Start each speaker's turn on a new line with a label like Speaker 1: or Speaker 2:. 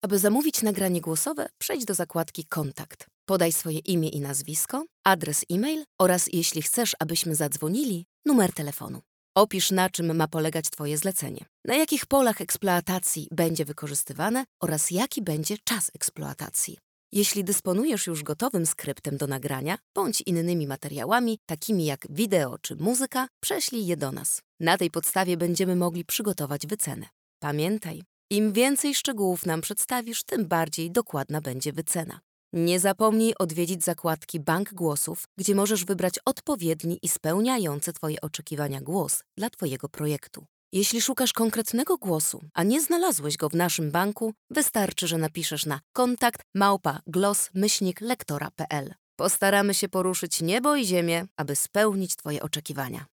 Speaker 1: Aby zamówić nagranie głosowe, przejdź do zakładki Kontakt. Podaj swoje imię i nazwisko, adres e-mail oraz, jeśli chcesz, abyśmy zadzwonili, numer telefonu. Opisz, na czym ma polegać Twoje zlecenie, na jakich polach eksploatacji będzie wykorzystywane oraz jaki będzie czas eksploatacji. Jeśli dysponujesz już gotowym skryptem do nagrania bądź innymi materiałami, takimi jak wideo czy muzyka, prześlij je do nas. Na tej podstawie będziemy mogli przygotować wycenę. Pamiętaj, im więcej szczegółów nam przedstawisz, tym bardziej dokładna będzie wycena. Nie zapomnij odwiedzić zakładki Bank Głosów, gdzie możesz wybrać odpowiedni i spełniający Twoje oczekiwania głos dla Twojego projektu. Jeśli szukasz konkretnego głosu, a nie znalazłeś go w naszym banku, wystarczy, że napiszesz na kontakt@gloss-lektora.pl. Postaramy się poruszyć niebo i ziemię, aby spełnić Twoje oczekiwania.